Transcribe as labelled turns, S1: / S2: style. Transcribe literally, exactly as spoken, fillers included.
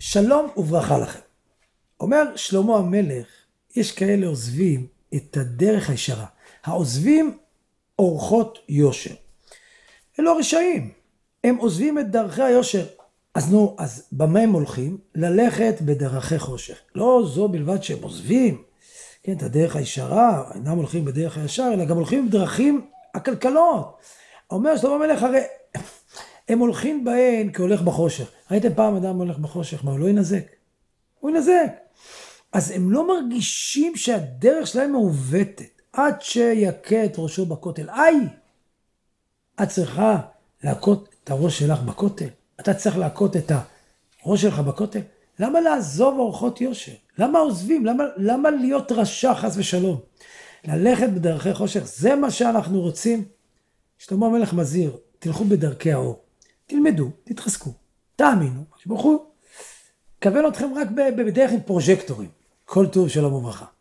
S1: שלום וברכה לכם. אומר שלמה המלך, יש כאלה עוזבים את הדרך הישרה. העוזבים אורחות יושר. הם לא רשעים. הם עוזבים את דרכי היושר. אז נו, אז במה הם הולכים? ללכת בדרכי חושך. לא זו בלבד שהם עוזבים. כן, את הדרך הישרה, אינם הולכים בדרך הישר, אלא גם הולכים בדרכים הכלכלות. אומר שלמה המלך, הרי הם הולכים בהן כהולך בחושך. ראיתם פעם אדם הולך בחושך, מה, הוא לא ינזק? הוא ינזק. אז הם לא מרגישים שהדרך שלהם מעוותת, עד שיקה את ראשו בכותל. איי! את צריכה להכות את הראש שלך בכותל. אתה צריך להכות את הראש שלך בכותל. למה לעזוב אורחות יושר? למה עוזבים? למה, למה להיות רשע חס ושלום? ללכת בדרכי חושך, זה מה שאנחנו רוצים. שלמה המלך מזהיר, תלכו בדרכי האור. תלמדו, תתחזקו, תאמינו, שברכו. כוון אתכם רק בדרך עם פרוז'קטורים. כל טוב, שלום וברכה.